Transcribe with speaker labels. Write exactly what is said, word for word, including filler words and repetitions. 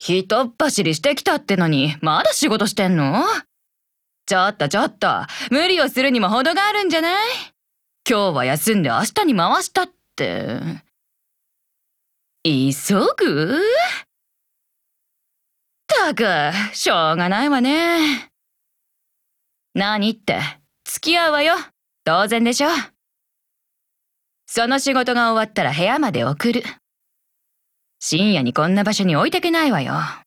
Speaker 1: ひとっ走りしてきたってのに、まだ仕事してんの？ちょっとちょっと、無理をするにも程があるんじゃない？今日は休んで明日に回したって。急ぐ？ったく、しょうがないわね。何って、付き合うわよ。当然でしょ。その仕事が終わったら部屋まで送る。深夜にこんな場所に置いてけないわよ。